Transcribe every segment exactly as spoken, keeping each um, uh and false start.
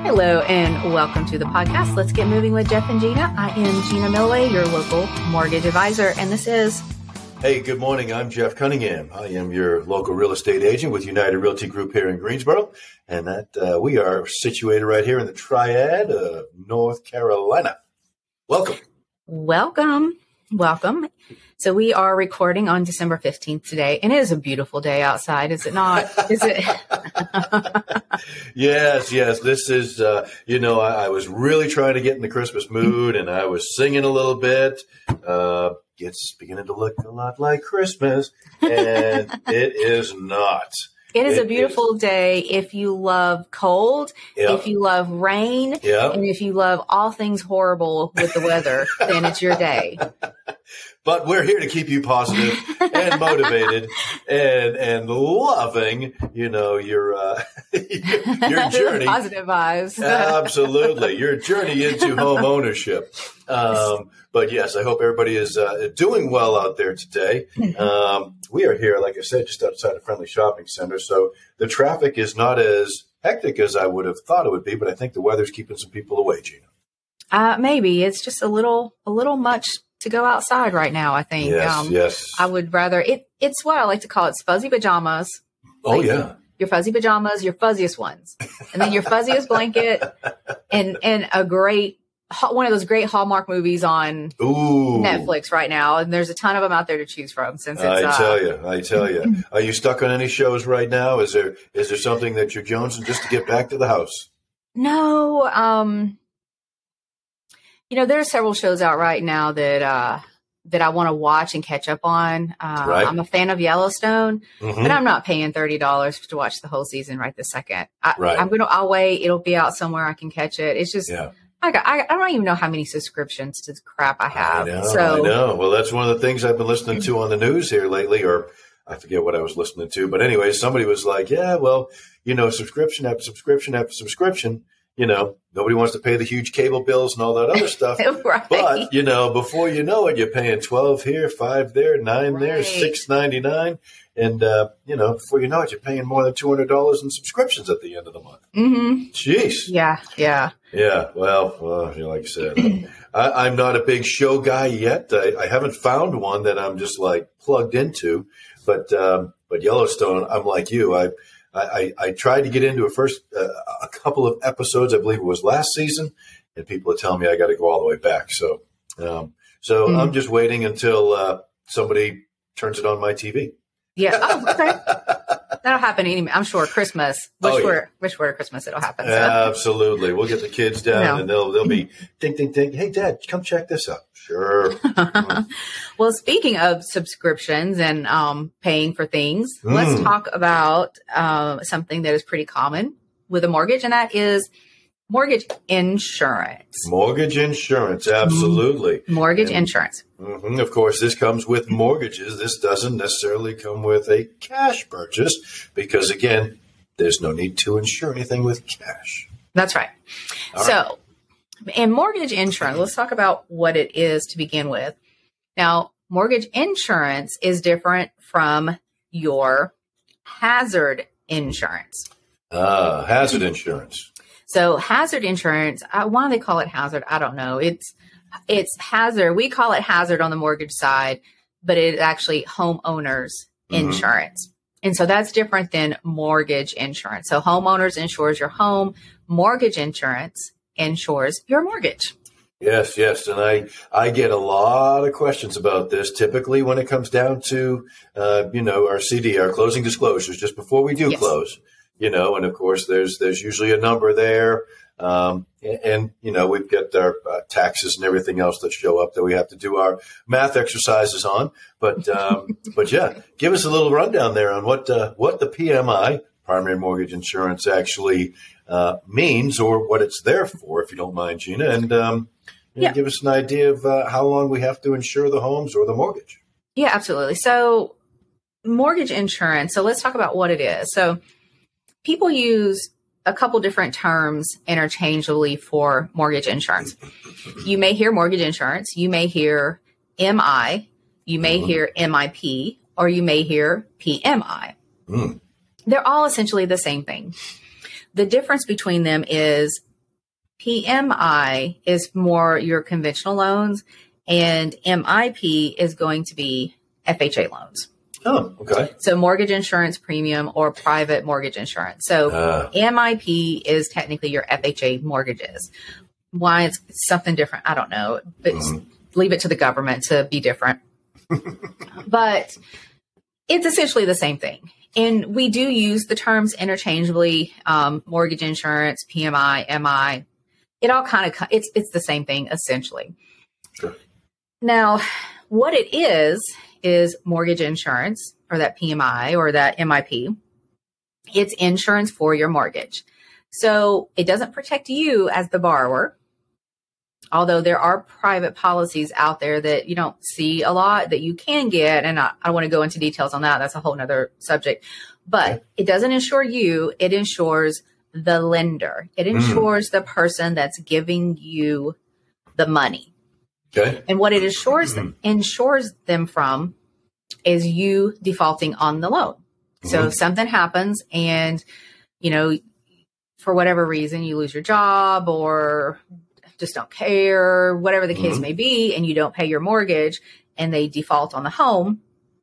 Hello and welcome to the podcast. Let's get moving with Jeff and Gina. I am Gina Millway, your local mortgage advisor, and this is... Hey, good morning. I'm Jeff Cunningham. I am your local real estate agent with United Realty Group here in Greensboro, and that uh, we are situated right here in the Triad of North Carolina. Welcome. Welcome. Welcome. So we are recording on December fifteenth today, and it is a beautiful day outside, is it not? Is it? Yes, yes. This is, uh, you know, I, I was really trying to get in the Christmas mood, and I was singing a little bit. Uh, it's beginning to look a lot like Christmas, and it is not. It is it a beautiful is. day if you love cold, Yep. if you love rain, Yep. and if you love all things horrible with the weather, then it's your day. But we're here to keep you positive and motivated and and loving, you know, your uh, your journey. Positive vibes. Absolutely, your journey into home ownership. Um, but yes, I hope everybody is uh, doing well out there today. Um, we are here, like I said, just outside a Friendly Shopping Center, so the traffic is not as hectic as I would have thought it would be. But I think the weather's keeping some people away, Gina. Uh, maybe it's just a little, a little much to go outside right now. I think. Yes, um, yes. I would rather it. It's what I like to call it fuzzy pajamas. Oh Like, yeah. Your fuzzy pajamas, your fuzziest ones, and then your fuzziest blanket, and and a great one of those great Hallmark movies on Ooh. Netflix right now. And there's a ton of them out there to choose from. Since it's, I uh, tell you, I tell you. Are you stuck on any shows right now? Is there is there something that you're jonesing just to get back to the house? No, um, you know, there are several shows out right now that uh, that I want to watch and catch up on. Uh, Right. I'm a fan of Yellowstone, Mhm. but I'm not paying thirty dollars to watch the whole season right this second. I, Right. I'm gonna. I'll wait. It'll be out somewhere. I can catch it. It's just. Yeah. I, got, I, I don't even know how many subscriptions to the crap I have. I know, so I know. Well, that's one of the things I've been listening to on the news here lately, or I forget what I was listening to. But anyway, somebody was like, yeah, well, you know, subscription after subscription after subscription, you know, nobody wants to pay the huge cable bills and all that other stuff. Right. But, you know, before you know it, you're paying twelve here, five there, nine there, Right. six ninety-nine. And, uh, you know, before you know it, you're paying more than two hundred dollars in subscriptions at the end of the month. Mm-hmm. Jeez. Yeah, yeah. Yeah, well, well, you know, like I said, I, I'm not a big show guy yet. I, I haven't found one that I'm just like plugged into, but um, but Yellowstone, I'm like you. I I, I tried to get into a first uh, a couple of episodes. I believe it was last season, and people are telling me I got to go all the way back. So um, so Mm. I'm just waiting until uh, somebody turns it on my T V. Yeah. Oh, okay. That'll happen any. I'm sure Christmas. Wish Oh, yeah. for wish for Christmas it'll happen. So. Absolutely. We'll get the kids down No. and they'll they'll be ding ding ding. Hey, Dad, come check this out. Sure. Well, speaking of subscriptions and um, paying for things, Mm. let's talk about uh, something that is pretty common with a mortgage, and that is mortgage insurance. Mortgage insurance, absolutely. Mortgage And- insurance. hmm Of course, this comes with mortgages. This doesn't necessarily come with a cash purchase because, again, there's no need to insure anything with cash. That's right. All so, in mortgage insurance, let's talk about what it is to begin with. Now, mortgage insurance is different from your hazard insurance. Ah, hazard insurance. So, hazard insurance, uh, why do they call it hazard? I don't know. It's it's hazard. We call it hazard on the mortgage side, but it's actually homeowners Mhm. insurance. And so that's different than mortgage insurance. So homeowners insures your home, mortgage insurance insures your mortgage. Yes, yes. And I, I get a lot of questions about this typically when it comes down to, uh, you know, our C D, our closing disclosures, just before we do Yes. close, you know, and of course there's, there's usually a number there. Um, and, and, you know, we've got our uh, taxes and everything else that show up that we have to do our math exercises on. But, um, but yeah, give us a little rundown there on what, uh, what the P M I, primary mortgage insurance, actually uh, means or what it's there for, if you don't mind, Gina. And, um, you know, Yeah. give us an idea of uh, how long we have to insure the homes or the mortgage. Yeah, absolutely. So mortgage insurance. So let's talk about what it is. So people use a couple different terms interchangeably for mortgage insurance. You may hear mortgage insurance, you may hear M I, you may Mhm. hear M I P, or you may hear P M I. Mm. They're all essentially the same thing. The difference between them is P M I is more your conventional loans, and M I P is going to be F H A loans. Oh, okay. So mortgage insurance premium or private mortgage insurance. So uh, M I P is technically your F H A mortgages. Why it's something different, I don't know, but mm-hmm. leave it to the government to be different. But it's essentially the same thing. And we do use the terms interchangeably, um, mortgage insurance, P M I, M I. It all kind of, it's it's the same thing, essentially. Sure. Now, what it is, is mortgage insurance, or that P M I or that M I P. It's insurance for your mortgage. So it doesn't protect you as the borrower, although there are private policies out there that you don't see a lot that you can get. And I, I don't want to go into details on that. That's a whole nother subject. But okay. It doesn't insure you. It insures the lender. It insures mm. the person that's giving you the money. Okay. And what it insures them, insures them from is you defaulting on the loan. Mm-hmm. So if something happens and, you know, for whatever reason, you lose your job or just don't care, whatever the case mm-hmm. may be, and you don't pay your mortgage and they default on the home,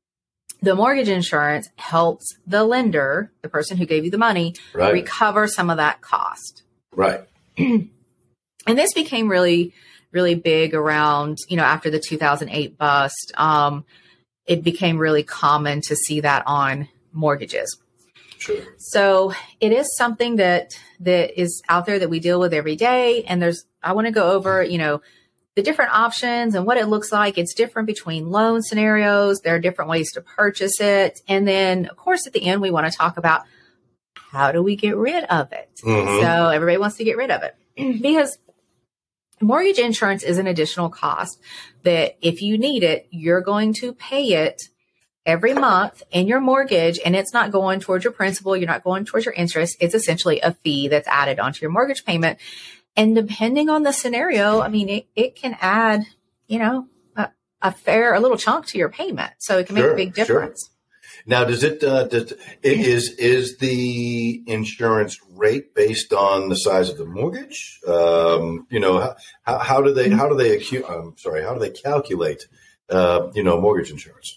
the mortgage insurance helps the lender, the person who gave you the money, right. recover some of that cost. Right. And this became really, really big around, you know, after the two thousand eight bust. Um, it became really common to see that on mortgages. Sure. So it is something that that is out there that we deal with every day. And there's, I want to go over, you know, the different options and what it looks like. It's different between loan scenarios. There are different ways to purchase it. And then, of course, at the end, we want to talk about how do we get rid of it? Mm-hmm. So everybody wants to get rid of it because mortgage insurance is an additional cost that if you need it, you're going to pay it every month in your mortgage, and it's not going towards your principal. You're not going towards your interest. It's essentially a fee that's added onto your mortgage payment. And depending on the scenario, I mean, it, it can add, you know, a, a fair, a little chunk to your payment. So it can make sure, a big difference. Sure. Now, does it, uh, does it is, is the insurance rate based on the size of the mortgage? Um, you know, how, how do they, how do they, acu- I'm sorry, how do they calculate, uh, you know, mortgage insurance?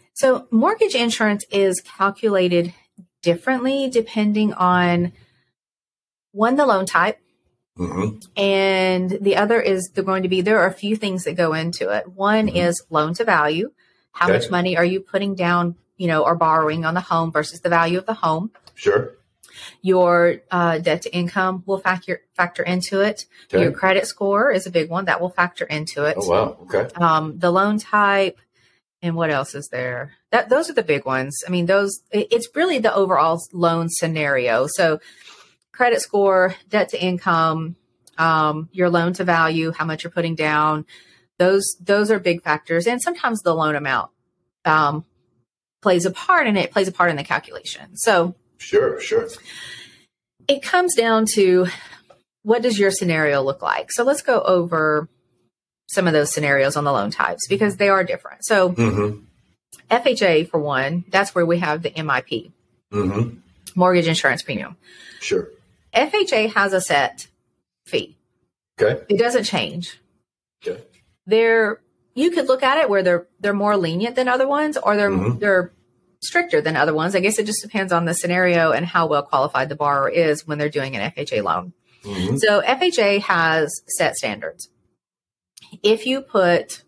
So mortgage insurance is calculated differently depending on, one, the loan type. Mm-hmm. And the other is they're going to be, there are a few things that go into it. One mm-hmm. is loan to value. How okay. much money are you putting down, you know, or borrowing on the home versus the value of the home? Sure. Your uh, debt to income will factor factor into it. Okay. Your credit score is a big one that will factor into it. Oh, wow. Okay. Um, the loan type. And what else is there? That those are the big ones. I mean, those, it, it's really the overall loan scenario. So credit score, debt to income, um, your loan to value, how much you're putting down. Those, those are big factors. And sometimes the loan amount, um, plays a part in it, plays a part in the calculation. So sure, sure. It comes down to what does your scenario look like? So let's go over some of those scenarios on the loan types because they are different. So mm-hmm. F H A, for one, that's where we have the M I P, mm-hmm. mortgage insurance premium. Sure. F H A has a set fee. Okay. It doesn't change. Okay. They're, you could look at it where they're they're more lenient than other ones, or they're mm-hmm. they're stricter than other ones. I guess it just depends on the scenario and how well qualified the borrower is when they're doing an F H A loan. Mm-hmm. So F H A has set standards. If you put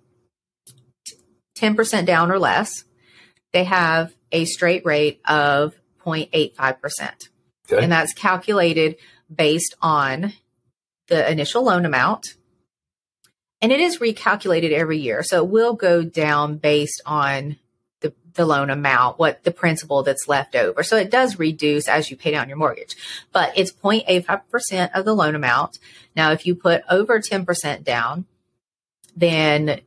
ten percent down or less, they have a straight rate of zero point eight five percent. Okay. And that's calculated based on the initial loan amount. And it is recalculated every year. So it will go down based on the, the loan amount, what the principal that's left over. So it does reduce as you pay down your mortgage. But it's zero point eight five percent of the loan amount. Now, if you put over ten percent down, then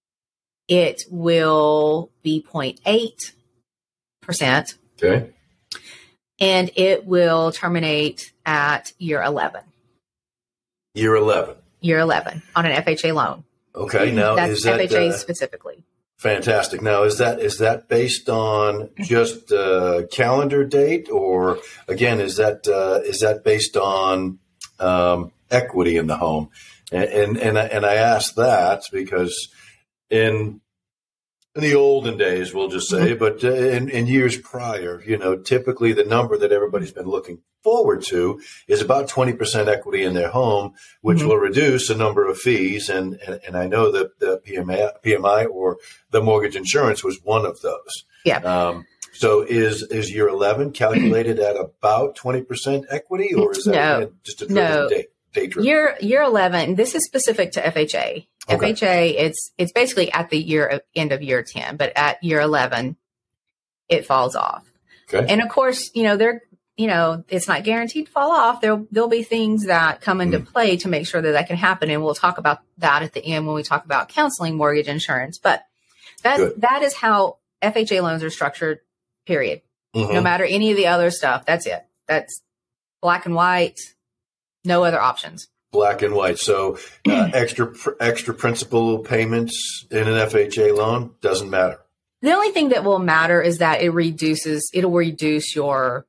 it will be zero point eight percent. Okay. And it will terminate at year eleven. Year eleven. Year eleven on an F H A loan. Okay. Now, that's is that F H A uh, specifically? Fantastic. Now, is that is that based on just uh, calendar date, or again, is that uh, is that based on um, equity in the home. And, and, and, I, and I ask that because in, in the olden days, we'll just say, mm-hmm. but uh, in, in years prior, you know, typically the number that everybody's been looking forward to is about twenty percent equity in their home, which mm-hmm. will reduce a number of fees. And, and, and I know that the P M I, P M I or the mortgage insurance was one of those. Yeah. Um, so is, is year eleven calculated at about twenty percent equity, or is that no, just a driven no. date? Year year eleven. This is specific to F H A. Okay. F H A, it's it's basically at the year of, end of year ten, but at year eleven, it falls off. Okay. And of course, you know they're you know it's not guaranteed to fall off. There there'll be things that come into mm. play to make sure that that can happen, and we'll talk about that at the end when we talk about counseling mortgage insurance. But that Good. that is how F H A loans are structured. Period. Mm-hmm. No matter any of the other stuff, that's it. That's black and white. No other options. Black and white. So uh, extra extra principal payments in an F H A loan doesn't matter. The only thing that will matter is that it reduces. It'll reduce your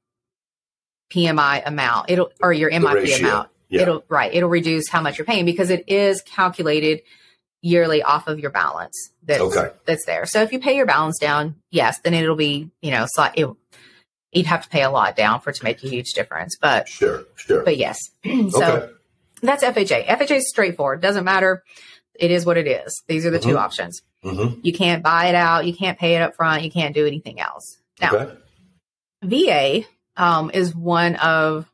P M I amount. It'll or your M I P amount. Yeah. It'll right. It'll reduce how much you're paying because it is calculated yearly off of your balance. That's, okay. That's there. So if you pay your balance down, yes, then it'll be you know slight. It, You'd have to pay a lot down for it to make a huge difference, but sure, sure. But yes, so okay. That's F H A. F H A is straightforward. Doesn't matter. It is what it is. These are the mm-hmm. two options. Mm-hmm. You can't buy it out. You can't pay it up front. You can't do anything else. Now, okay. V A um, is one of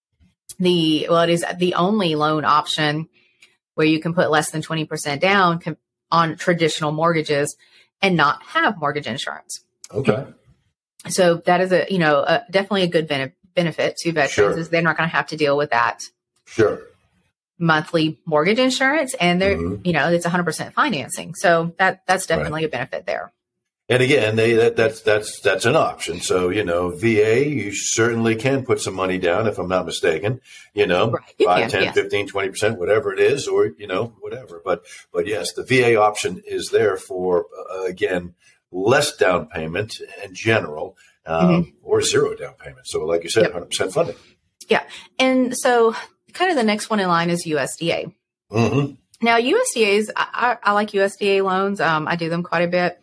the well, it is the only loan option where you can put less than twenty percent down com- on traditional mortgages and not have mortgage insurance. Okay. So that is a, you know, a, definitely a good ben- benefit to veterans sure. is they're not going to have to deal with that sure. monthly mortgage insurance, and they're, mm-hmm. you know, it's one hundred percent financing. So that that's definitely right. a benefit there. And again, they that, that's that's that's an option. So you know, V A, you certainly can put some money down, if I'm not mistaken. You know, right. you five, can, ten, yes. fifteen, twenty percent, whatever it is, or you know, whatever. But but yes, the V A option is there for uh, again less down payment in general. Um, mm-hmm. Or zero down payment. So like you said, yep. one hundred percent funding. Yeah. And so kind of the next one in line is U S D A. Mm-hmm. Now, U S D As, I, I, I like U S D A loans. Um, I do them quite a bit.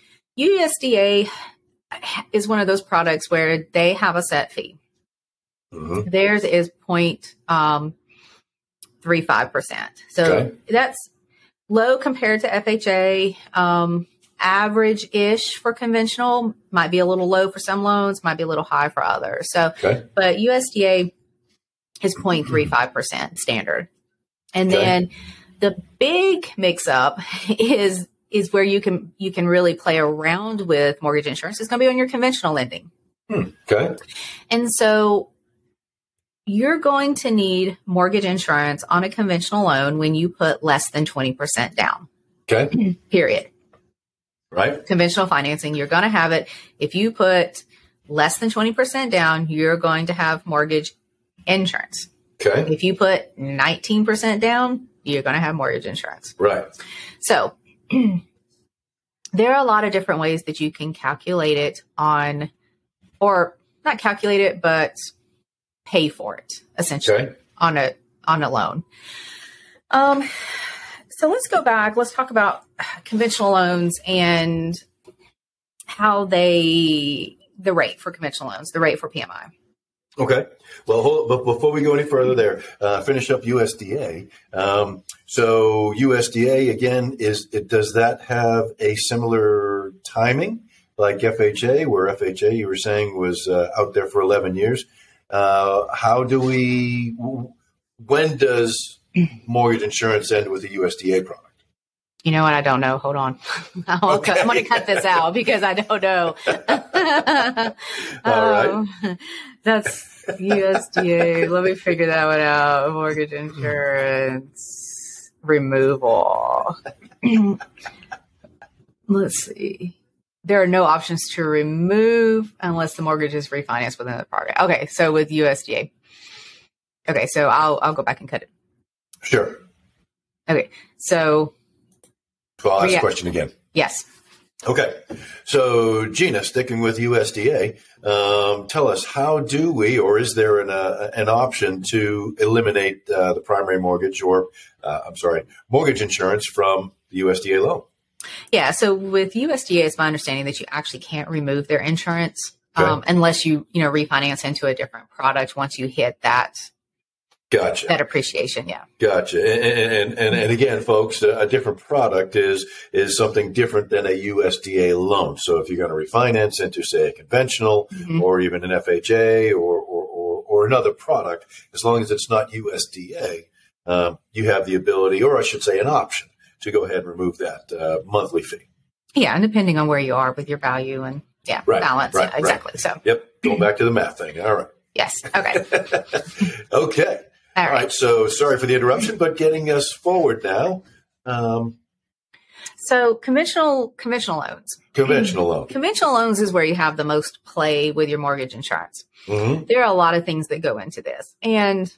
U S D A is one of those products where they have a set fee. Mm-hmm. Theirs is zero point three five percent. So okay. that's low compared to F H A. Um, average-ish for conventional, might be a little low for some loans, might be a little high for others. So, okay. But U S D A is zero point three five percent standard. And okay. then the big mix-up is is where you can you can really play around with mortgage insurance. It's going to be on your conventional lending. Hmm. Okay. And so you're going to need mortgage insurance on a conventional loan when you put less than twenty percent down. Okay. Period. Right. Conventional financing, you're going to have it. If you put less than twenty percent down, you're going to have mortgage insurance. Okay. If you put nineteen percent down, you're going to have mortgage insurance. Right. So there are a lot of different ways that you can calculate it on, or not calculate it, but pay for it essentially okay. on a, on a loan. Um, So let's go back. Let's talk about conventional loans and how they, the rate for conventional loans, the rate for P M I. Okay. Well, hold, but before we go any further there, uh, finish up U S D A. Um, so U S D A, again, is it, does that have a similar timing like F H A, where F H A, you were saying, was uh, out there for eleven years? Uh, how do we, when does mortgage insurance end with a U S D A product? You know what? I don't know. Hold on. I'll okay. cut, I'm going to cut this out because I don't know. All right. Um, that's U S D A. Let me figure that one out. Mortgage insurance removal. Let's see. There are no options to remove unless the mortgage is refinanced within the program. Okay. So with U S D A. Okay. So I'll, I'll go back and cut it. Sure. Okay. So. So I'll ask yeah. the question again. Yes. Okay. So Gina, sticking with U S D A, um, tell us, how do we, or is there an, uh, an option to eliminate uh, the primary mortgage or, uh, I'm sorry, mortgage insurance from the U S D A loan? Yeah. So with U S D A, it's my understanding that you actually can't remove their insurance Okay. um, unless you, you know, refinance into a different product once you hit that. Gotcha. That appreciation, yeah. Gotcha. And, and, and, and again, folks, a different product is is something different than a U S D A loan. So if you're going to refinance into, say, a conventional mm-hmm. or even an F H A or, or, or, or another product, as long as it's not U S D A, um, you have the ability, or I should say an option, to go ahead and remove that uh, monthly fee. Yeah, and depending on where you are with your value and, yeah, right, balance. Right, yeah, exactly. Right. So, yep, going back to the math thing. All right. Yes. Okay. okay. All All right. right. So sorry for the interruption, but getting us forward now. Um, so conventional conventional loans. Conventional loans. Conventional loans is where you have the most play with your mortgage insurance. Mm-hmm. There are a lot of things that go into this. And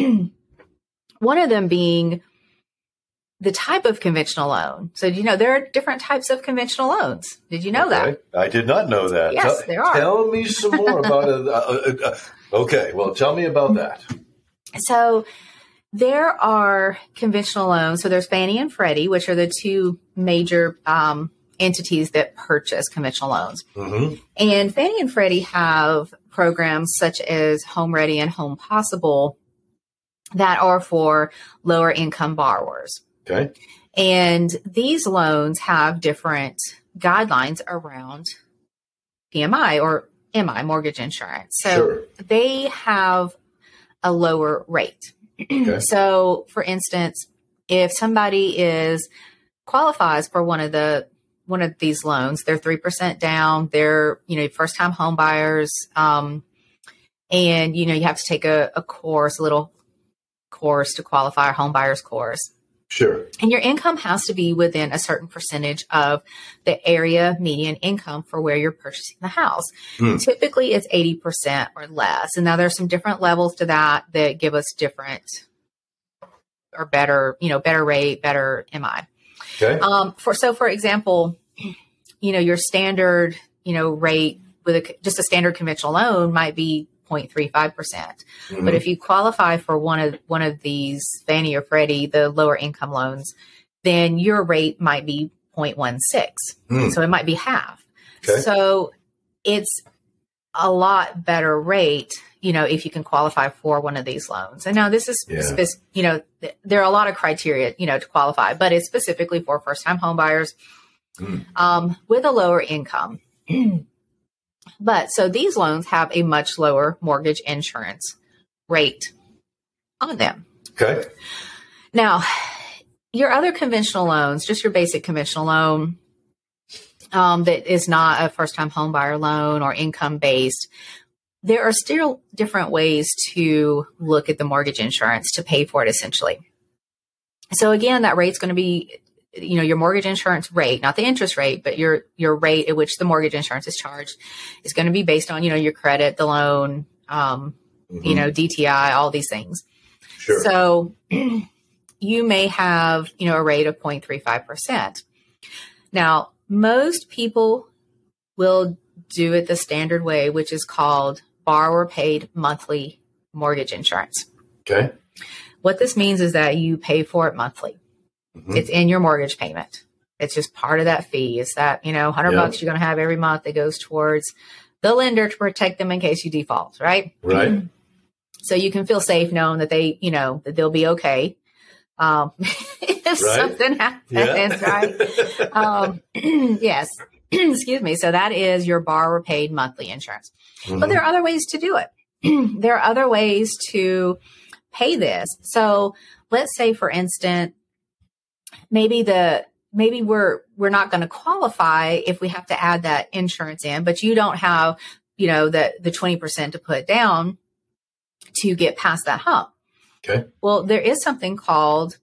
one of them being the type of conventional loan. So, you know, there are different types of conventional loans. Did you know okay. that? I did not know that. Yes, tell, there are. Tell me some more about it. Uh, uh, uh, okay. Well, tell me about that. So there are conventional loans. So there's Fannie and Freddie, which are the two major um, entities that purchase conventional loans. Mm-hmm. And Fannie and Freddie have programs such as Home Ready and Home Possible that are for lower income borrowers. Okay. And these loans have different guidelines around P M I or M I, mortgage insurance. So sure. they have a lower rate. Okay. So, for instance, if somebody is qualifies for one of the one of these loans, they're three percent down. They're you know first time home buyers, um, and you know you have to take a, a course, a little course to qualify, a home buyers course. Sure. And your income has to be within a certain percentage of the area median income for where you're purchasing the house. Mm. Typically, it's eighty percent or less. And now there's some different levels to that that give us different or better, you know, better rate, better M I. Okay. Um, for so, for example, you know, your standard, you know, rate with a, just a standard conventional loan might be zero point three five percent. Mm-hmm. But if you qualify for one of one of these Fannie or Freddie, the lower income loans, then your rate might be zero point one six. Mm. So it might be half. Okay. So it's a lot better rate, you know, if you can qualify for one of these loans. And now this is, yeah. spe- you know, th- there are a lot of criteria, you know, to qualify, but it's specifically for first time home buyers mm. um, with a lower income. But so these loans have a much lower mortgage insurance rate on them. Okay. Now, your other conventional loans, just your basic conventional loan um, that is not a first-time home buyer loan or income-based, there are still different ways to look at the mortgage insurance to pay for it, essentially. So again, that rate's going to be, you know, your mortgage insurance rate, not the interest rate, but your, your rate at which the mortgage insurance is charged is going to be based on, you know, your credit, the loan, um, mm-hmm. you know, D T I, all these things. Sure. So you may have, you know, a rate of zero point three five percent. Now, most people will do it the standard way, which is called borrower paid monthly mortgage insurance. Okay. What this means is that you pay for it monthly. Mm-hmm. It's in your mortgage payment. It's just part of that fee. It's that, you know, one hundred yep. bucks you're going to have every month that goes towards the lender to protect them in case you default, right? Right. So you can feel safe knowing that they, you know, that they'll be okay. Um, if right. something happens, yeah. right? um, yes. Excuse me. So that is your borrower paid monthly insurance. Mm-hmm. But there are other ways to do it. There are other ways to pay this. So let's say, for instance, maybe the maybe we're we're not going to qualify if we have to add that insurance in, but you don't have, you know, the the twenty percent to put down to get past that hump. Okay. Well, there is something called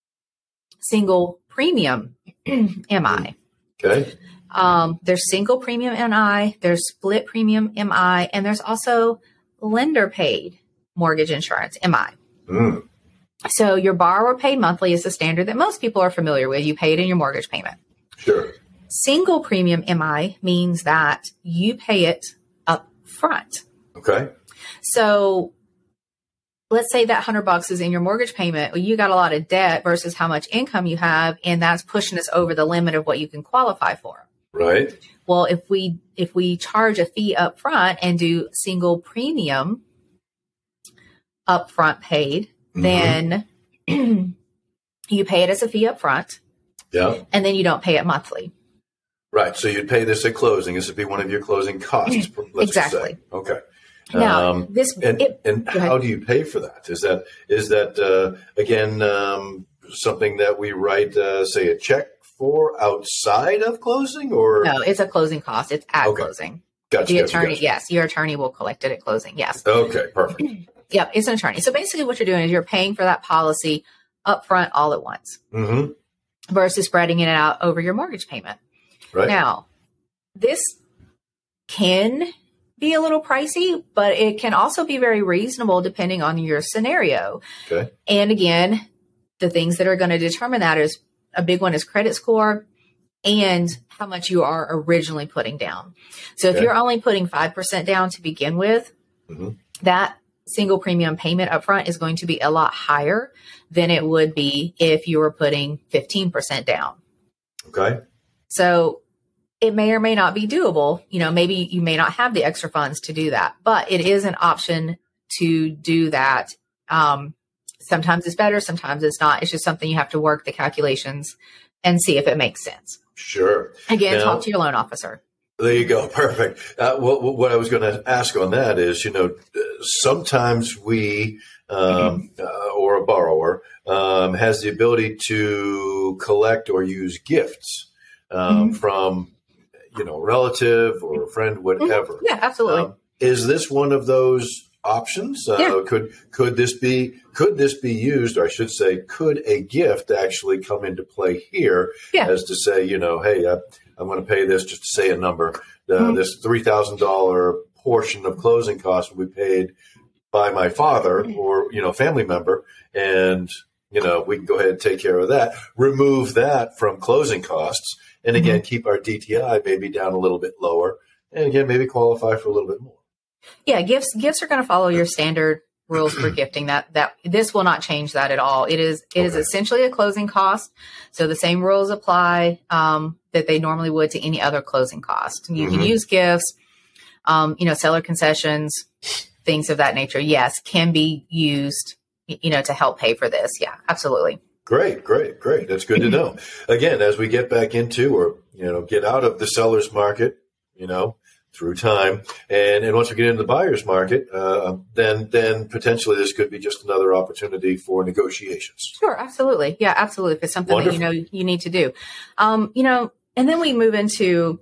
single premium M I. Okay. Um, there's single premium M I, there's split premium M I, and there's also lender paid mortgage insurance M I. Mm. So your borrower paid monthly is the standard that most people are familiar with. You pay it in your mortgage payment. Sure. Single premium M I means that you pay it up front. Okay. So let's say that hundred bucks is in your mortgage payment. Well, you got a lot of debt versus how much income you have. And that's pushing us over the limit of what you can qualify for. Right. Well, if we, if we charge a fee up front and do single premium upfront paid, mm-hmm. then you pay it as a fee up front. Yeah. And then you don't pay it monthly. Right. So you'd pay this at closing. This would be one of your closing costs. Let's Exactly. Say. Okay. Now, um, this and, it, and how do you pay for that? Is that is that uh, again um, something that we write, uh, say, a check for outside of closing, or no? It's a closing cost. It's at okay. closing. Gotcha, the gotcha, attorney, gotcha. yes, your attorney will collect it at closing. Yes. Okay. Perfect. Yep, it's an attorney. So basically, what you're doing is you're paying for that policy upfront all at once, mm-hmm. versus spreading it out over your mortgage payment. Right. Now, this can be a little pricey, but it can also be very reasonable depending on your scenario. Okay. And again, the things that are going to determine that is a big one is credit score and how much you are originally putting down. So if okay. you're only putting five percent down to begin with, mm-hmm. that single premium payment upfront is going to be a lot higher than it would be if you were putting fifteen percent down. Okay. So it may or may not be doable. You know, maybe you may not have the extra funds to do that, but it is an option to do that. Um, sometimes it's better, sometimes it's not. It's just something you have to work the calculations and see if it makes sense. Sure. Again, now, talk to your loan officer. There you go. Perfect. Uh, what, what I was going to ask on that is, you know, sometimes we um, uh, or a borrower um, has the ability to collect or use gifts um, mm-hmm. from, you know, relative or a friend, whatever. Mm-hmm. Yeah, absolutely. Um, is this one of those options? Uh, yeah. Could could this be could this be used, or I should say, could a gift actually come into play here? Yeah. As to say, you know, hey, uh, I'm going to pay this, just to say a number. Uh, mm-hmm. This three thousand dollars portion of closing costs will be paid by my father or, you know, family member, and you know, we can go ahead and take care of that. Remove that from closing costs. And again, mm-hmm. keep our D T I maybe down a little bit lower, and again, maybe qualify for a little bit more. Yeah, gifts gifts are going to follow your standard rules for gifting. That that this will not change that at all. It is it okay. is essentially a closing cost, so the same rules apply um, that they normally would to any other closing cost. You mm-hmm. can use gifts, um, you know, seller concessions, things of that nature. Yes, can be used, you know, to help pay for this. Yeah, absolutely. Great, great, great. That's good to know. Again, as we get back into or, you know, get out of the seller's market, you know, through time, and, and once we get into the buyer's market, uh, then then potentially this could be just another opportunity for negotiations. Sure, absolutely. Yeah, absolutely. If it's something Wonderful. that, you know, you need to do. Um, you know, and then we move into,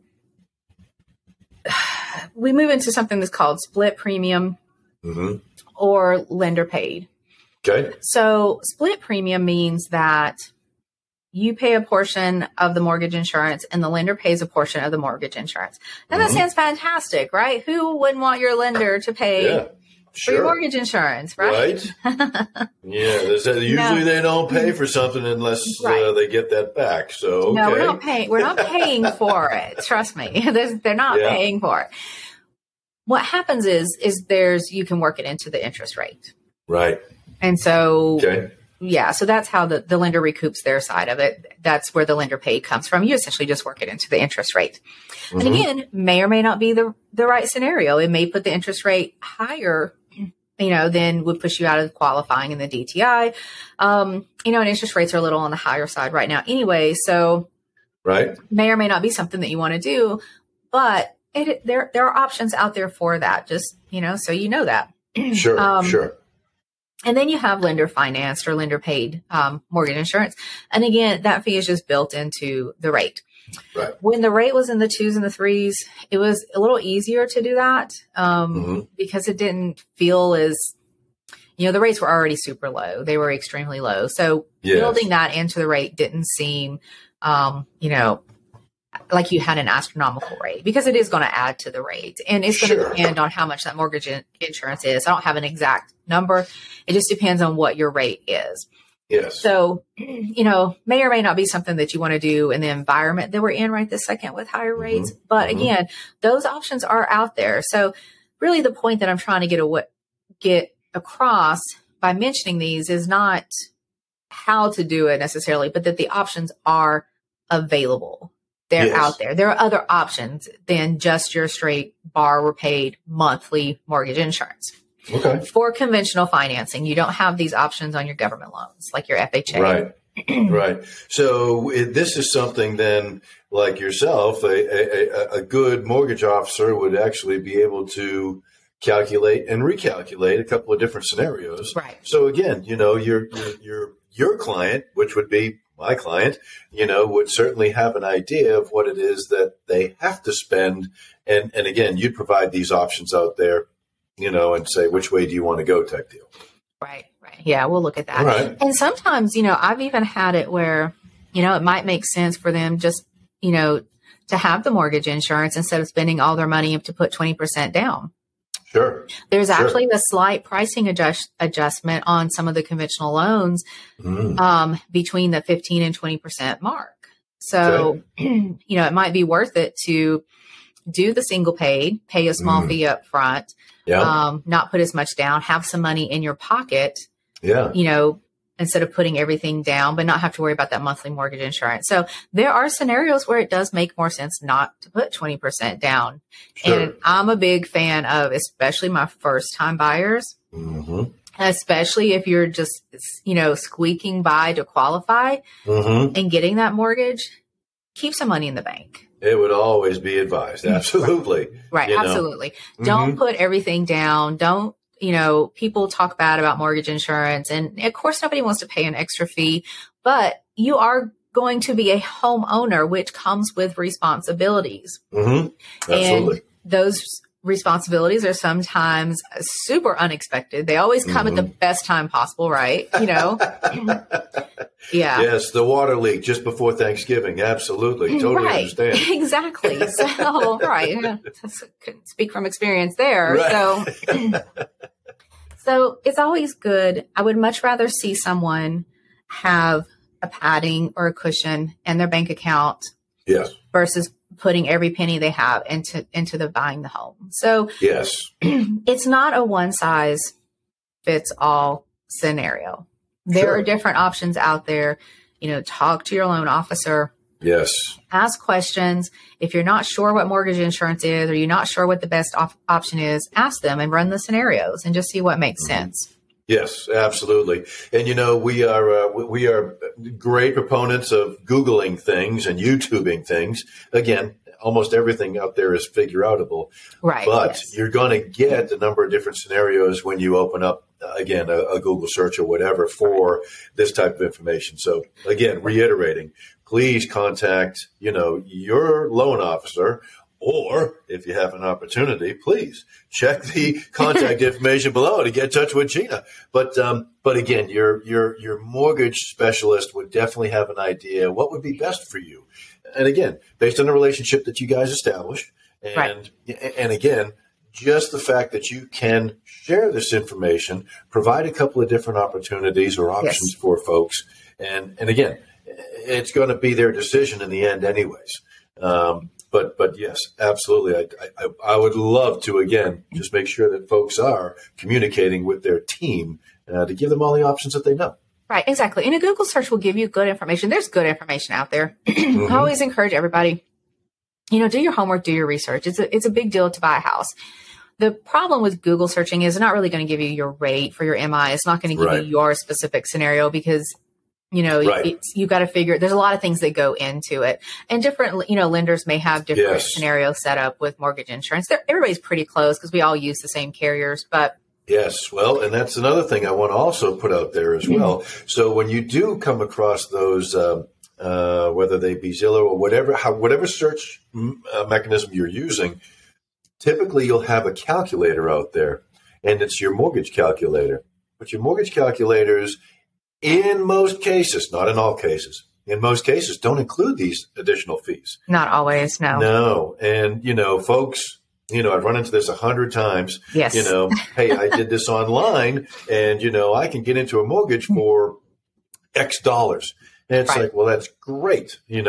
we move into something that's called split premium mm-hmm. or lender paid. Okay. So split premium means that you pay a portion of the mortgage insurance and the lender pays a portion of the mortgage insurance. Now mm-hmm. that sounds fantastic, right? Who wouldn't want your lender to pay yeah, sure. for your mortgage insurance, right? Right. yeah. There's a, usually no. they don't pay for something unless right. uh, they get that back. So okay. no, we're not paying. We're not paying for it. Trust me, they're not yeah. paying for it. What happens is, is there's you can work it into the interest rate, right? And so, okay. yeah, so that's how the, the lender recoups their side of it. That's where the lender pay comes from. You essentially just work it into the interest rate. Mm-hmm. And again, may or may not be the, the right scenario. It may put the interest rate higher, you know, than would push you out of qualifying in the D T I. Um, you know, and interest rates are a little on the higher side right now anyway. So right. may or may not be something that you want to do, but it, there, there are options out there for that. Just, you know, so you know that. Sure, um, sure. And then you have lender financed or lender paid um, mortgage insurance. And again, that fee is just built into the rate. Right. When the rate was in the twos and the threes, it was a little easier to do that um, mm-hmm. because it didn't feel as, you know, the rates were already super low. They were extremely low. So yes. building that into the rate didn't seem, um, you know, like you had an astronomical rate, because it is going to add to the rate, and it's going to sure. depend on how much that mortgage in- insurance is. I don't have an exact number. It just depends on what your rate is. Yes. So, you know, may or may not be something that you want to do in the environment that we're in right this second with higher rates. Mm-hmm. But mm-hmm. again, those options are out there. So really the point that I'm trying to get a, get across by mentioning these is not how to do it necessarily, but that the options are available. They're Yes. out there. There are other options than just your straight borrower paid monthly mortgage insurance. Okay. For conventional financing, you don't have these options on your government loans, like your F H A. Right. Right. So it, this is something then, like yourself, a, a, a good mortgage officer would actually be able to calculate and recalculate a couple of different scenarios. Right. So again, you know, your your your, your client, which would be my client, you know, would certainly have an idea of what it is that they have to spend. And, and again, you'd provide these options out there, you know, and say, which way do you want to go type deal. Right, right. Yeah, we'll look at that. All right. And sometimes, you know, I've even had it where, you know, it might make sense for them just, you know, to have the mortgage insurance instead of spending all their money to put twenty percent down. Sure. There's Sure. actually a slight pricing adjust, adjustment on some of the conventional loans Mm. um, between the fifteen and twenty percent mark. So, you know, it might be worth it to do the single paid, pay a small Mm. fee up front, Yeah. um, not put as much down, have some money in your pocket, yeah. you know, instead of putting everything down, but not have to worry about that monthly mortgage insurance. So there are scenarios where it does make more sense not to put twenty percent down. Sure. And I'm a big fan of, especially my first time buyers, Mm-hmm. especially if you're just, you know, squeaking by to qualify Mm-hmm. and getting that mortgage, keep some money in the bank. It would always be advised. Absolutely. Right. You know? Absolutely. Don't Mhm. put everything down. Don't, you know, people talk bad about mortgage insurance. And of course, nobody wants to pay an extra fee, but you are going to be a homeowner, which comes with responsibilities. Mm-hmm. Absolutely. And those responsibilities are sometimes super unexpected. They always come Mm-hmm. at the best time possible, right? You know? Yeah. Yes, the water leak just before Thanksgiving. Absolutely. Totally right. understand. Exactly. So, right. Yeah. Couldn't speak from experience there. Right. So, so it's always good. I would much rather see someone have a padding or a cushion in their bank account Yes. versus putting every penny they have into, into the buying the home. So Yes. it's not a one size fits all scenario. There Sure. are different options out there. You know, talk to your loan officer, Yes. ask questions. If you're not sure what mortgage insurance is, or you're not sure what the best op- option is, ask them and run the scenarios and just see what makes Mm-hmm. sense. Yes, absolutely. And, you know, we are uh, we are great proponents of Googling things and YouTubing things. Again, almost everything out there is figure outable. Right. But yes. you're going to get a number of different scenarios when you open up, uh, again, a, a Google search or whatever for this type of information. So, again, reiterating, please contact, you know, your loan officer. Or if you have an opportunity, please check the contact information below to get in touch with Gina. But um, but again, your your your mortgage specialist would definitely have an idea what would be best for you. And again, based on the relationship that you guys establish, and Right. and again, just the fact that you can share this information, provide a couple of different opportunities or options Yes. for folks, and and again, it's going to be their decision in the end, anyways. Um, But but yes, absolutely. I, I I would love to again just make sure that folks are communicating with their team uh, to give them all the options that they know. Right, exactly. And a Google search will give you good information. There's good information out there. I always encourage everybody, you know, do your homework, do your research. It's a it's a big deal to buy a house. The problem with Google searching is it's not really going to give you your rate for your M I. It's not going to give Right. you your specific scenario because, you know, Right. it's, you got to figure, there's a lot of things that go into it. And different, you know, lenders may have different Yes. scenarios set up with mortgage insurance. They're, everybody's pretty close because we all use the same carriers, but Yes, well, and that's another thing I want to also put out there as well. So when you do come across those, uh, uh, whether they be Zillow or whatever, how, whatever search uh, mechanism you're using, typically you'll have a calculator out there, and it's your mortgage calculator. But your mortgage calculators, in most cases, not in all cases, in most cases, don't include these additional fees. not always. No. No, and you know, folks. You know, I've run into this a hundred times. Yes. You know, hey, I did this online and, you know, I can get into a mortgage for X dollars. And it's Right. like, well, that's great. You know,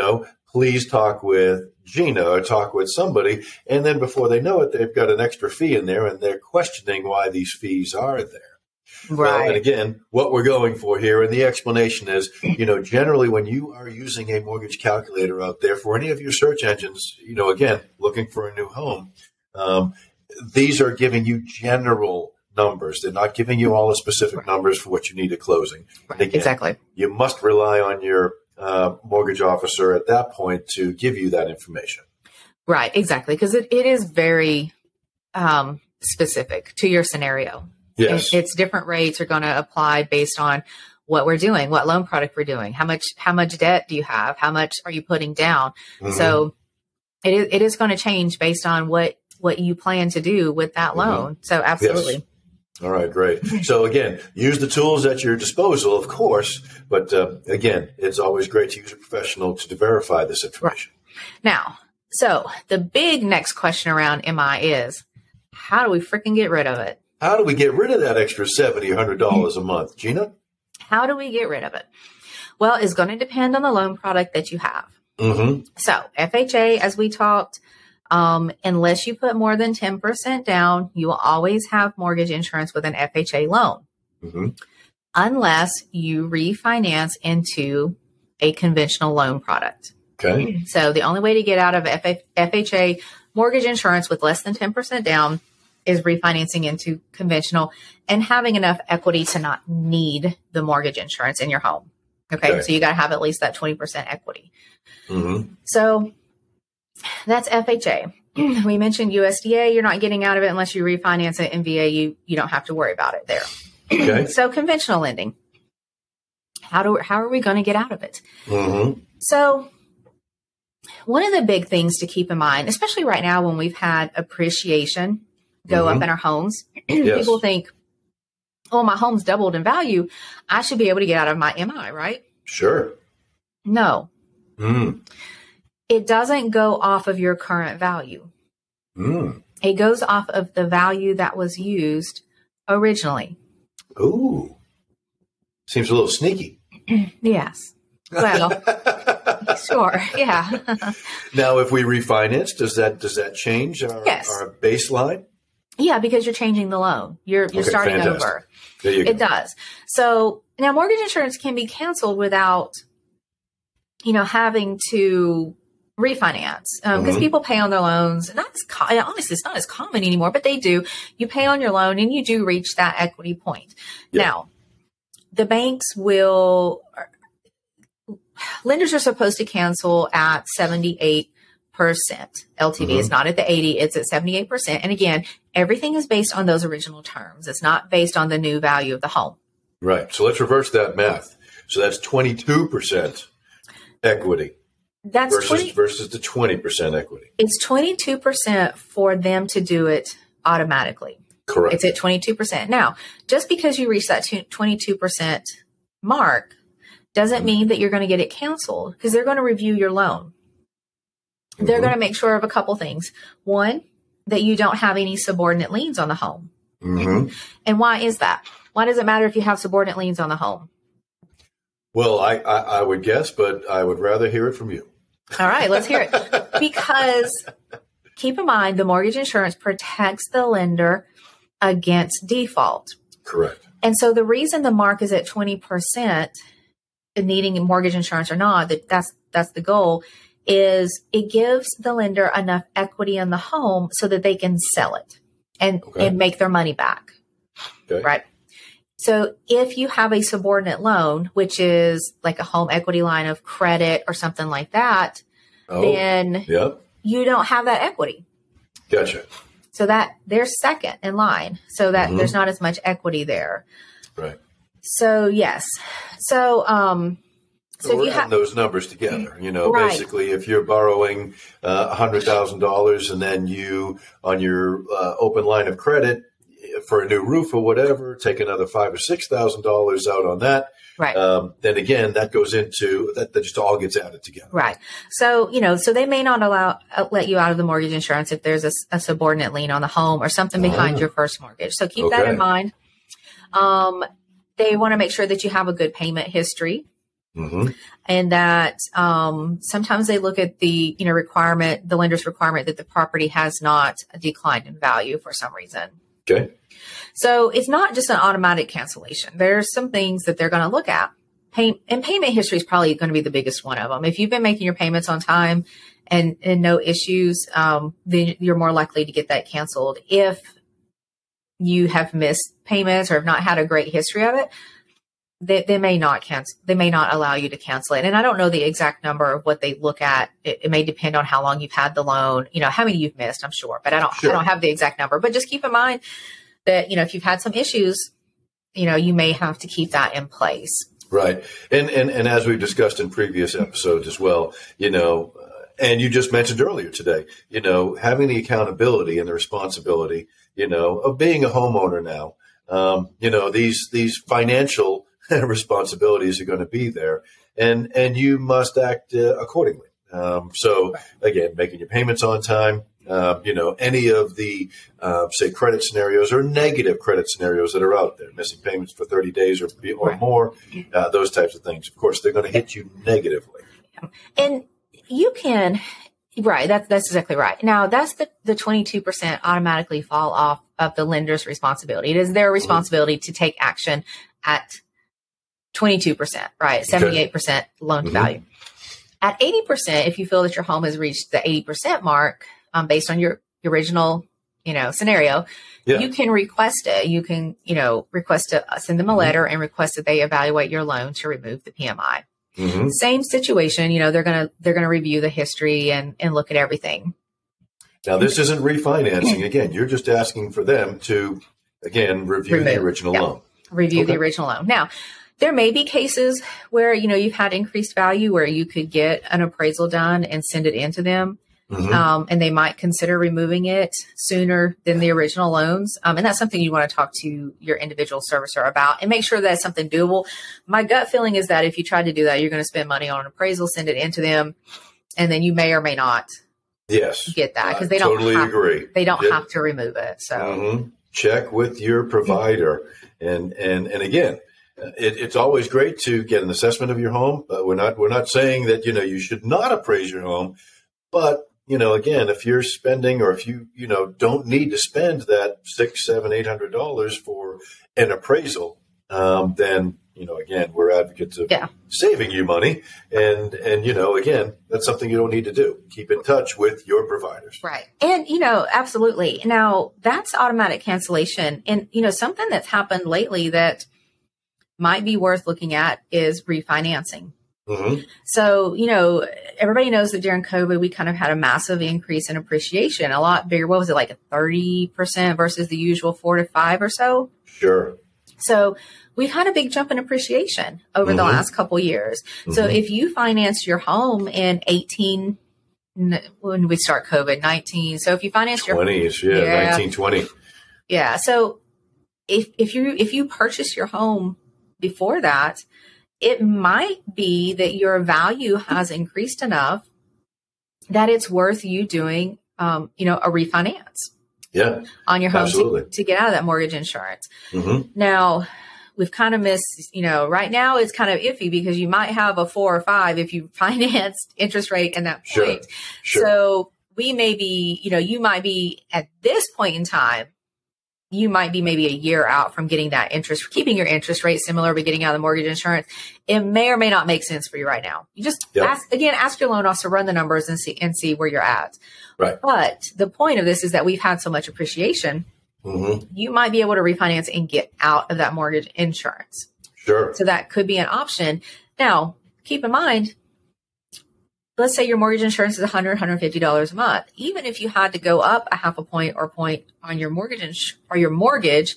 please talk with Gina or talk with somebody. And then before they know it, they've got an extra fee in there and they're questioning why these fees are there. Right. Well, and again, what we're going for here, and the explanation is, you know, generally when you are using a mortgage calculator out there for any of your search engines, you know, again, looking for a new home, um, these are giving you general numbers. They're not giving you all the specific right. numbers for what you need at closing. Right. Again, exactly. You must rely on your uh, mortgage officer at that point to give you that information. Right, exactly. Because it, it is very um, specific to your scenario. Yes. And it's different rates are going to apply based on what we're doing, what loan product we're doing, how much how much debt do you have, how much are you putting down. Mm-hmm. So it is, it is going to change based on what, what you plan to do with that loan. Mm-hmm. So absolutely. Yes. All right, great. So again, use the tools at your disposal, of course, but uh, again, it's always great to use a professional to verify this information. Right. Now, so the big next question around M I is, how do we freaking get rid of it? How do we get rid of that extra seventy dollars, one hundred dollars a month, Gina? How do we get rid of it? Well, it's going to depend on the loan product that you have. Mm-hmm. So F H A, as we talked, um, unless you put more than ten percent down, you will always have mortgage insurance with an F H A loan, mm-hmm. unless you refinance into a conventional loan product. Okay. So the only way to get out of F H A mortgage insurance with less than ten percent down is refinancing into conventional and having enough equity to not need the mortgage insurance in your home. Okay. Okay. So you got to have at least that twenty percent equity. Mm-hmm. So that's F H A. We mentioned U S D A. You're not getting out of it unless you refinance it. In V A, you, you don't have to worry about it there. Okay. So conventional lending, how do, how are we going to get out of it? Mm-hmm. So one of the big things to keep in mind, especially right now when we've had appreciation go mm-hmm. up in our homes, yes. people think, oh, my home's doubled in value. I should be able to get out of my M I, right? Sure. No. Mm. It doesn't go off of your current value. Mm. It goes off of the value that was used originally. Ooh. Seems a little sneaky. Yes. Well, sure. Yeah. Now, if we refinance, does that does that change our, yes. our baseline? Yeah, because you're changing the loan. You're you're okay, starting fantastic. over. There you go. It does. So now mortgage insurance can be canceled without, you know, having to refinance because um, mm-hmm. people pay on their loans. Not as co- honestly, it's not as common anymore, but they do. You pay on your loan and you do reach that equity point. Yep. Now, the banks will. Lenders are supposed to cancel at seventy-eight percent. L T V mm-hmm. is not at the eighty, it's at seventy-eight percent. And again, everything is based on those original terms. It's not based on the new value of the home. Right. So let's reverse that math. So that's twenty-two percent equity. That's versus, twenty versus the twenty percent equity. It's twenty-two percent for them to do it automatically. Correct. It's at twenty-two percent. Now, just because you reach that twenty-two percent mark doesn't mean that you're going to get it canceled because they're going to review your loan. Mm-hmm. They're going to make sure of a couple things. One, that you don't have any subordinate liens on the home. Mm-hmm. And why is that? Why does it matter if you have subordinate liens on the home? Well, I, I, I would guess, but I would rather hear it from you. All right, let's hear it. Because keep in mind, the mortgage insurance protects the lender against default. Correct. And so the reason the mark is at twenty percent, needing mortgage insurance or not, that that's, that's the goal, is it gives the lender enough equity in the home so that they can sell it and, okay. and make their money back. Okay. Right. So if you have a subordinate loan, which is like a home equity line of credit or something like that, oh, then yep. you don't have that equity. Gotcha. So that they're second in line, so that mm-hmm. there's not as much equity there. Right. So yes. So, um, so, so if we're you adding have those numbers together, you know, right. basically if you're borrowing uh, one hundred thousand dollars and then you, on your uh, open line of credit for a new roof or whatever, take another five or six thousand dollars out on that. Right. Um, then again, that goes into that, that just all gets added together. Right. So, you know, so they may not allow, uh, let you out of the mortgage insurance if there's a, a subordinate lien on the home or something behind oh. your first mortgage. So keep okay. that in mind. Um, they want to make sure that you have a good payment history. Mm-hmm. And that um, sometimes they look at the, you know, requirement, the lender's requirement that the property has not declined in value for some reason. Okay. So it's not just an automatic cancellation. There's some things that they're going to look at. Pay, and payment history is probably going to be the biggest one of them. If you've been making your payments on time and, and no issues, um, then you're more likely to get that canceled. If you have missed payments or have not had a great history of it, They, they may not cancel. They may not allow you to cancel it. And I don't know the exact number of what they look at. It, it may depend on how long you've had the loan, you know, how many you've missed, I'm sure, but I don't, Sure. I don't have the exact number, but just keep in mind that, you know, if you've had some issues, you know, you may have to keep that in place. Right. And, and, and as we've discussed in previous episodes as well, you know, uh, and you just mentioned earlier today, you know, having the accountability and the responsibility, you know, of being a homeowner now, um, you know, these, these financial responsibilities are going to be there, and and you must act uh, accordingly. Um, so again, making your payments on time, uh, you know, any of the uh, say credit scenarios or negative credit scenarios that are out there, missing payments for thirty days or or Right. more, uh, those types of things. Of course, they're going to hit you negatively. And you can, right, that's, that's exactly right. Now, that's the, the twenty-two percent automatically fall off of the lender's responsibility. It is their responsibility mm-hmm. to take action at twenty-two percent, right? seventy-eight percent loan to Mm-hmm. value. At eighty percent, if you feel that your home has reached the eighty percent mark, um, based on your, your original, you know, scenario, Yeah. you can request it. You can, you know, request to send them a letter and request that they evaluate your loan to remove the P M I. Mm-hmm. Same situation, you know, they're going to, they're going to review the history and, and look at everything. Now, this isn't refinancing. Again, you're just asking for them to, again, review Remove. the original Yeah. loan. Review Okay. the original loan. Now, there may be cases where, you know, you've had increased value where you could get an appraisal done and send it in to them. Mm-hmm. Um, and they might consider removing it sooner than the original loans. Um, and that's something you want to talk to your individual servicer about and make sure that's something doable. My gut feeling is that if you try to do that, you're going to spend money on an appraisal, send it into them, and then you may or may not Yes. get that because I they don't totally have, agree. They don't Yep. have to remove it. So Mm-hmm. Check with your provider. And, and, and again, it, it's always great to get an assessment of your home. But we're not, we're not saying that, you know, you should not appraise your home, but you know, again, if you're spending or if you, you know, don't need to spend that six, seven, eight hundred dollars for an appraisal, um, then, you know, again, we're advocates of Yeah. saving you money. And, and, you know, again, that's something you don't need to do. Keep in touch with your providers. right. And, you know, absolutely. Now that's automatic cancellation. And, you know, something that's happened lately that might be worth looking at is refinancing. Mm-hmm. So, you know, everybody knows that during COVID, we kind of had a massive increase in appreciation, a lot bigger. What was it, like a thirty percent versus the usual four to five or so? Sure. So we've had a big jump in appreciation over the Mhm. last couple years. So Mhm. if you financed your home in eighteen, n- when we start COVID, nineteen. So if you financed your twenties, yeah, Yeah. nineteen twenty. Yeah. So if, if you, if you purchase your home before that, it might be that your value has increased enough that it's worth you doing, um, you know, a refinance Yeah. on your home Absolutely. to, to get out of that mortgage insurance. Mm-hmm. Now, we've kind of missed, you know, right now it's kind of iffy because you might have a four or five if you financed interest rate in that Sure. point. Sure. So we may be, you know, you might be at this point in time, you might be maybe a year out from getting that interest, keeping your interest rate similar, but getting out of the mortgage insurance. It may or may not make sense for you right now. You just Yep. ask, again, ask your loan officer, run the numbers and see, and see where you're at. Right. But the point of this is that we've had so much appreciation. Mm-hmm. You might be able to refinance and get out of that mortgage insurance. Sure. So that could be an option. Now, keep in mind, let's say your mortgage insurance is one hundred dollars, one hundred fifty dollars a month. Even if you had to go up a half a point or point on your mortgage ins- or your mortgage,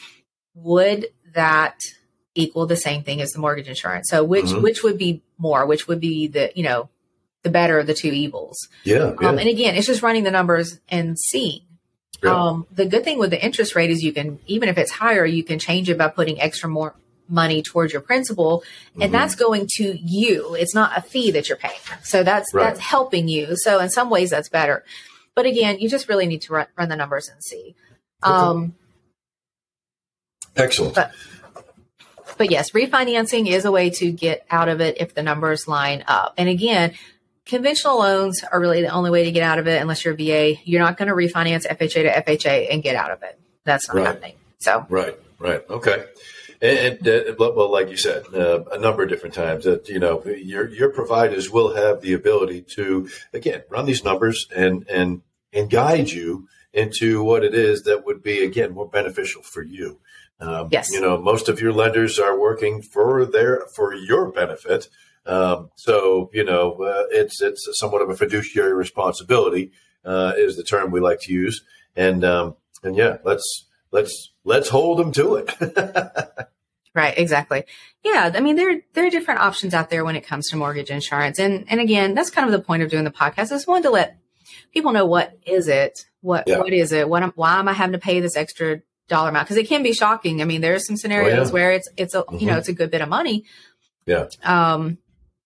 would that equal the same thing as the mortgage insurance? So which Mhm. which would be more? Which would be the, you know, the better of the two evils? Yeah. yeah. Um, and again, it's just running the numbers and seeing. Yeah. Um, the good thing with the interest rate is you can, even if it's higher, you can change it by putting extra more money towards your principal, and Mhm. that's going to you. It's not a fee that you're paying. So that's Right. that's helping you. So in some ways that's better. But again, you just really need to run, run the numbers and see. Okay. Um, Excellent. but But yes, refinancing is a way to get out of it if the numbers line up. And again, conventional loans are really the only way to get out of it unless you're a V A. You're not going to refinance F H A to F H A and get out of it. That's not right. happening. So Right, right. Okay. And, and uh, well, like you said, uh, a number of different times that, you know, your your providers will have the ability to, again, run these numbers and and and guide you into what it is that would be, again, more beneficial for you. Um, yes. You know, most of your lenders are working for their for your benefit. Um, so, you know, uh, it's it's somewhat of a fiduciary responsibility uh, is the term we like to use. And um, and yeah, let's let's let's hold them to it. Right, exactly. Yeah, I mean, there there are different options out there when it comes to mortgage insurance, and and again, that's kind of the point of doing the podcast. Is one to let people know what is it, what yeah. what is it, what am, why am I having to pay this extra dollar amount? Because it can be shocking. I mean, there are some scenarios oh, yeah. where it's it's a mm-hmm. you know it's a good bit of money. Yeah. Um.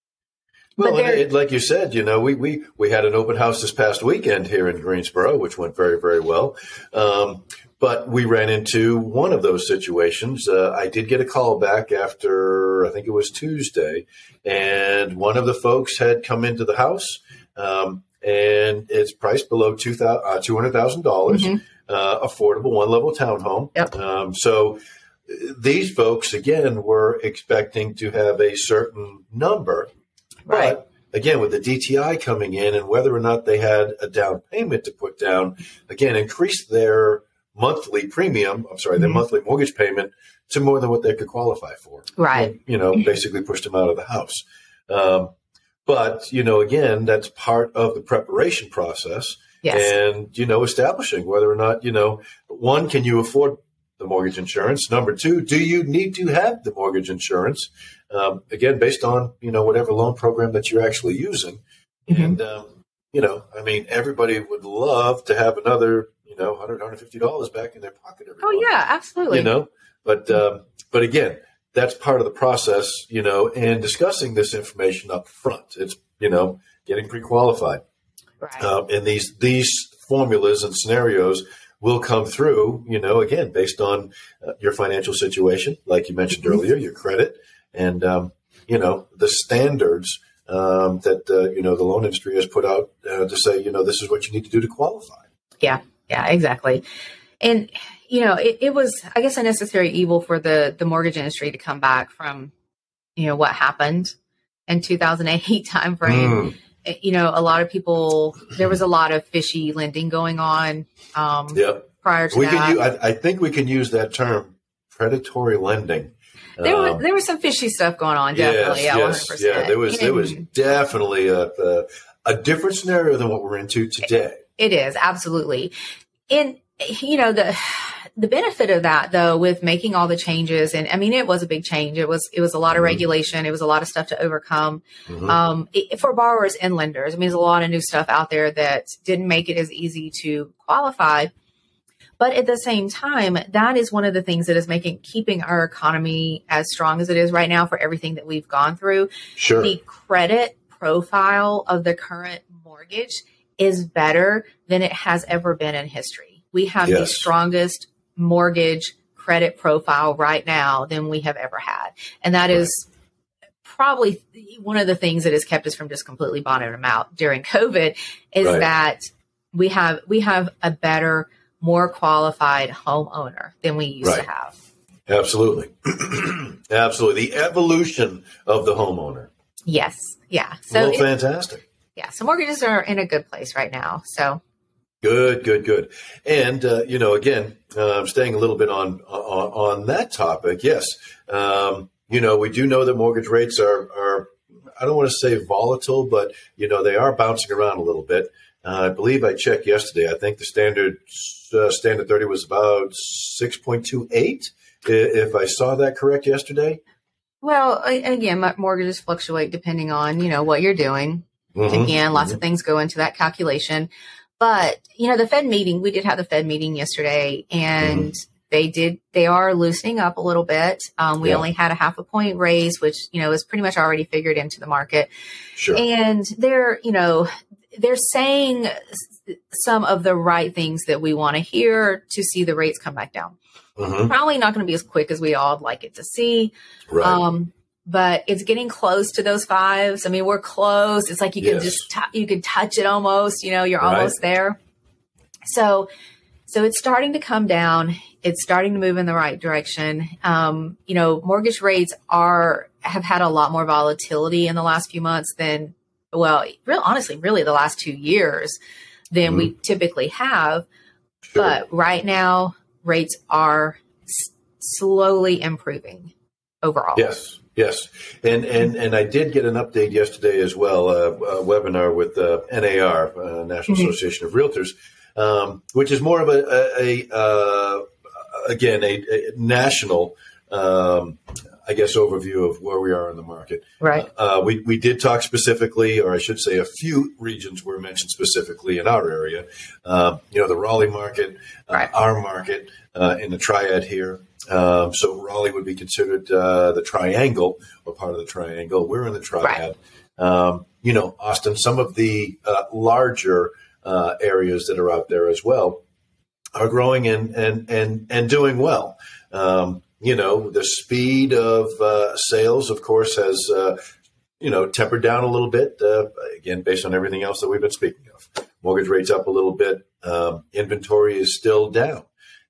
Well, and it, like you said, you know, we, we, we had an open house this past weekend here in Greensboro, which went very, very well. Um, but we ran into one of those situations. Uh, I did get a call back after, I think it was Tuesday, and one of the folks had come into the house, um, and it's priced below two hundred thousand dollars, mm-hmm. uh, affordable one-level townhome. Yep. Um, so these folks, again, were expecting to have a certain number. Right. But again, with the D T I coming in and whether or not they had a down payment to put down, again, increased their monthly premium, I'm sorry, their mm-hmm. monthly mortgage payment to more than what they could qualify for. Right. And, you know, basically pushed them out of the house. Um, but, you know, again, that's part of the preparation process. Yes. And, you know, establishing whether or not, you know, one, can you afford the mortgage insurance? Number two, do you need to have the mortgage insurance? Um, again, based on, you know, whatever loan program that you're actually using. Mm-hmm. And, um, you know, I mean, everybody would love to have another, you know, one hundred dollars, one hundred fifty dollars back in their pocket every Oh, month. yeah, absolutely. You know, but, um, but again, that's part of the process, you know, and discussing this information up front. It's, you know, getting pre-qualified. Right. Um, and these, these formulas and scenarios will come through, you know, again, based on uh, your financial situation, like you mentioned mm-hmm. earlier, your credit, and, um, you know, the standards um, that, uh, you know, the loan industry has put out uh, to say, you know, this is what you need to do to qualify. Yeah, yeah, exactly. And, you know, it, it was, I guess, a necessary evil for the, the mortgage industry to come back from, you know, what happened in two thousand eight timeframe. Mm. You know, a lot of people, there was a lot of fishy lending going on um, yep. prior to we that. Can use, I, I think we can use that term, predatory lending. There um, was there was some fishy stuff going on, definitely. Yes, yeah, yes, one hundred percent. yeah. There was there was definitely a, a a different scenario than what we're into today. It is absolutely, and you know the the benefit of that though, with making all the changes, and I mean it was a big change. It was it was a lot of mm-hmm. regulation. It was a lot of stuff to overcome mm-hmm. um, it, for borrowers and lenders. I mean, there's a lot of new stuff out there that didn't make it as easy to qualify. But at the same time, that is one of the things that is making keeping our economy as strong as it is right now for everything that we've gone through. Sure. The credit profile of the current mortgage is better than it has ever been in history. We have yes. the strongest mortgage credit profile right now than we have ever had. And that right. is probably one of the things that has kept us from just completely bottoming them out during COVID is right. that we have we have a better, more qualified homeowner than we used right. to have. Absolutely. Absolutely. The evolution of the homeowner. Yes. Yeah. So well, it, fantastic. Yeah. So mortgages are in a good place right now. So good, good, good. And, uh, you know, again, uh, staying a little bit on, on, on that topic. Yes. Um, you know, we do know that mortgage rates are, are, I don't want to say volatile, but, you know, they are bouncing around a little bit. Uh, I believe I checked yesterday. I think the standard uh, standard thirty was about six point two eight. If I saw that correct yesterday. Well, again, mortgages fluctuate depending on, you know, what you're doing. Mm-hmm. Again, lots mm-hmm. of things go into that calculation. But, you know, the Fed meeting, we did have the Fed meeting yesterday, and mm-hmm. they did, they are loosening up a little bit. Um, we yeah. only had a half a point raise, which, you know, is pretty much already figured into the market. Sure. And they're, you know, they're saying some of the right things that we want to hear to see the rates come back down. Mm-hmm. Probably not going to be as quick as we all would like it to see. Right. Um, but it's getting close to those fives. I mean, we're close. It's like you Yes. can just, t- you could touch it almost, you know, you're Right. almost there. So, so it's starting to come down. It's starting to move in the right direction. Um, you know, mortgage rates are, have had a lot more volatility in the last few months than, well, real honestly, really the last two years than Mm-hmm. we typically have. Sure. But right now, rates are s- slowly improving overall. Yes, yes, and and and I did get an update yesterday as well, uh, a webinar with uh, N A R, uh, National Mhm. Association of Realtors, um, which is more of a, a, a uh, again a, a national, um, I guess, overview of where we are in the market. Right. Uh, we we did talk specifically, or I should say, a few regions were mentioned specifically in our area. Um, you know, the Raleigh market, uh, Right. our market uh, in the Triad here. Um, so Raleigh would be considered uh, the triangle or part of the triangle. We're in the Triad. Right. Um, you know, Austin, some of the uh, larger uh, areas that are out there as well are growing and and and and doing well. Um, you know, the speed of uh, sales, of course, has uh, you know tempered down a little bit. Uh, again, based on everything else that we've been speaking of, mortgage rates up a little bit. Um, inventory is still down.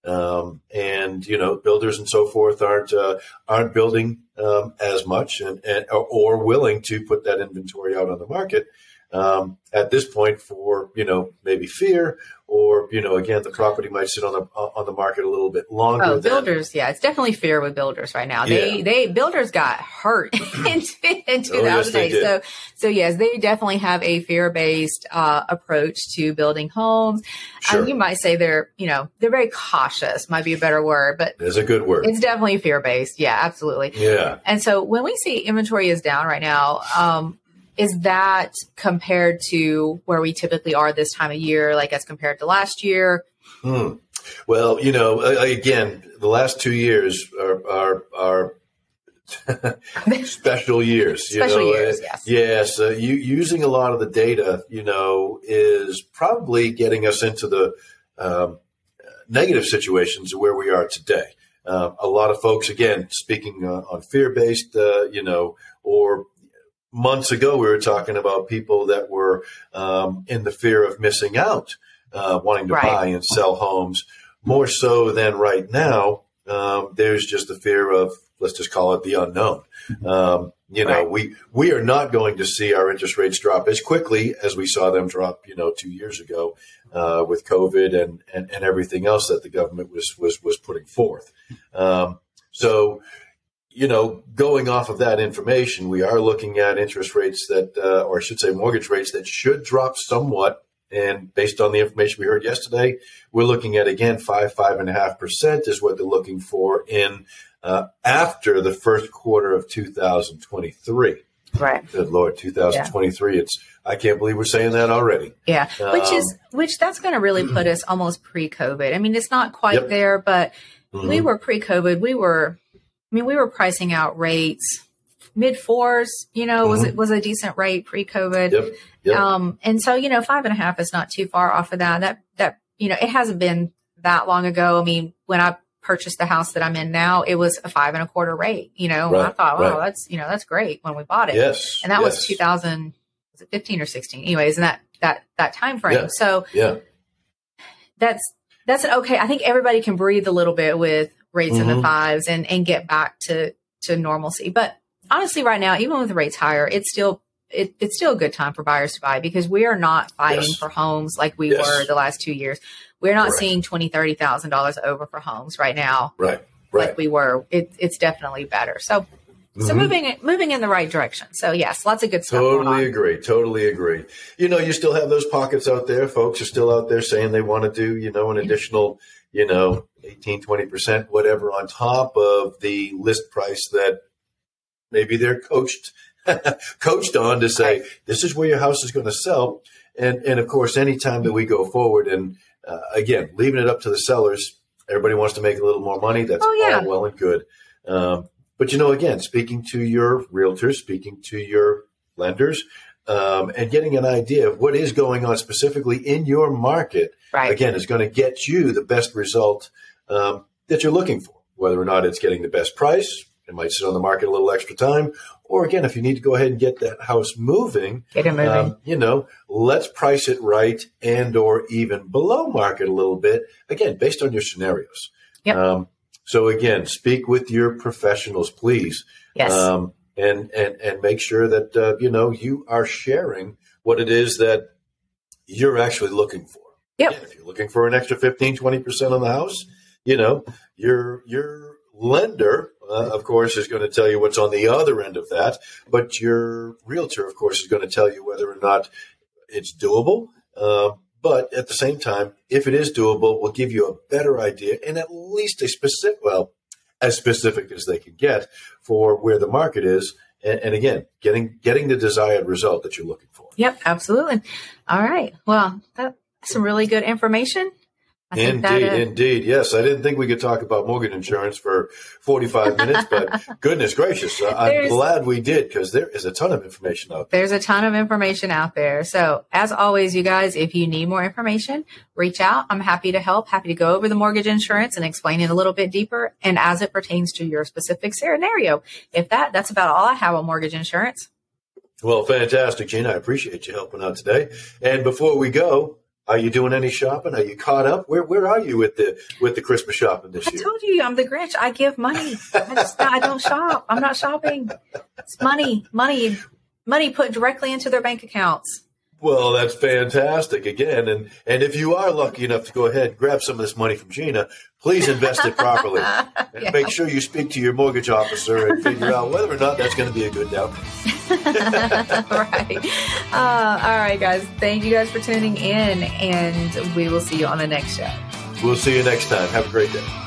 Um, and you know, builders and so forth aren't uh, aren't building um, as much and, and or willing to put that inventory out on the market um, at this point for you know maybe fear or you know again the property might sit on the on the market a little bit longer. Oh, than, builders, yeah, it's definitely fear with builders right now. They Yeah. they builders got hurt in, in two Oh, yes, thousand they eight. did. so so yes, they definitely have a fear based uh, approach to building homes. Sure. Um, you might say they're you know they're very cautious, might be a better word, but There's a good word. it's definitely fear based. Yeah, absolutely. Yeah. And so when we see inventory is down right now, um, is that compared to where we typically are this time of year, like as compared to last year? Hmm. Well, you know, a- again, the last two years are are, are special years. you Special know. years, Uh, yes. Yes, uh, you, using a lot of the data, you know, is probably getting us into the um, negative situations where we are today. Uh, a lot of folks, again, speaking uh, on fear-based, uh, you know, or months ago we were talking about people that were um, in the fear of missing out, uh, wanting to Right. buy and sell homes. More so than right now, um, there's just the fear of, let's just call it the unknown. Um, you know, Right. we we are not going to see our interest rates drop as quickly as we saw them drop, you know, two years ago uh, with COVID and, and and everything else that the government was was was putting forth. Um, so, you know, going off of that information, we are looking at interest rates that, uh, or I should say, mortgage rates that should drop somewhat. And based on the information we heard yesterday, we're looking at, again, five, five and a half percent is what they're looking for in uh, after the first quarter of two thousand twenty-three. Right. Good Lord, two thousand twenty-three. Yeah. It's, I can't believe we're saying that already. Yeah. Um, Which is, which that's going to really put us almost pre-COVID. I mean, it's not quite Yep. there, but Mhm. we were pre-COVID. We were, I mean, we were pricing out rates mid fours, you know, was Mhm. it was a decent rate pre-COVID. Yep. Yep. Um, and so, you know, five and a half is not too far off of that. That, that, you know, it hasn't been that long ago. I mean, when I purchased the house that I'm in now, it was a five and a quarter rate, you know, Right, I thought, wow, right. that's, you know, that's great when we bought it. Yes. And that yes. was two thousand, was it fifteen or sixteen? Anyways, in that, that, that time frame. Yeah. So Yeah. that's, that's an okay. I think everybody can breathe a little bit with rates in the Mhm. fives and, and get back to, to normalcy. But honestly, right now, even with rates higher, it's still, it, it's still a good time for buyers to buy because we are not fighting Yes. for homes like we Yes. were the last two years. We're not Correct. seeing twenty, thirty thousand dollars over for homes right now, Right. Right. like we were. It, it's definitely better. So, so Mhm. moving, moving in the right direction. So yes, lots of good stuff. going Totally on. agree. Totally agree. You know, you still have those pockets out there. Folks are still out there saying they want to do, you know, an additional, you know, eighteen, twenty percent, whatever, on top of the list price that maybe they're coached, coached on to say, this is where your house is going to sell. And, and of course, anytime that we go forward and, uh, again, leaving it up to the sellers, everybody wants to make a little more money. That's Oh, yeah. all well and good. Um, But, you know, again, speaking to your realtors, speaking to your lenders, um, and getting an idea of what is going on specifically in your market, Right. again, is going to get you the best result um, that you're looking for, whether or not it's getting the best price. It might sit on the market a little extra time. Or again, if you need to go ahead and get that house moving, get it moving. Um, you know, let's price it right and or even below market a little bit, again, based on your scenarios. Yep. Um, so again, speak with your professionals, please. Yes. Um, and, and, and make sure that, uh, you know, you are sharing what it is that you're actually looking for. Yep. Again, if you're looking for an extra fifteen, twenty percent on the house, you know, your, your lender, uh, of course, is going to tell you what's on the other end of that. But your realtor, of course, is going to tell you whether or not it's doable. Uh, but at the same time, if it is doable, we'll give you a better idea and at least a specific, well, as specific as they can get for where the market is. And, and again, getting getting the desired result that you're looking for. Yep, absolutely. All right. Well, that's some really good information. I think indeed, that, uh, indeed. Yes, I didn't think we could talk about mortgage insurance for forty-five minutes, but goodness gracious, uh, I'm glad we did because there is a ton of information out there. There's a ton of information out there. So as always, you guys, if you need more information, reach out. I'm happy to help, happy to go over the mortgage insurance and explain it a little bit deeper and as it pertains to your specific scenario. If that, that's about all I have on mortgage insurance. Well, fantastic, Gina. I appreciate you helping out today. And before we go, are you doing any shopping? Are you caught up? Where where are you with the with the Christmas shopping this I year? I told you I'm the Grinch. I give money. I just I don't shop. I'm not shopping. It's money, money, money put directly into their bank accounts. Well, that's fantastic again. And and if you are lucky enough to go ahead and grab some of this money from Gina, please invest it properly. And yeah. Make sure you speak to your mortgage officer and figure out whether or not that's going to be a good down payment. Right. Uh, all right, guys. Thank you guys for tuning in, and we will see you on the next show. We'll see you next time. Have a great day.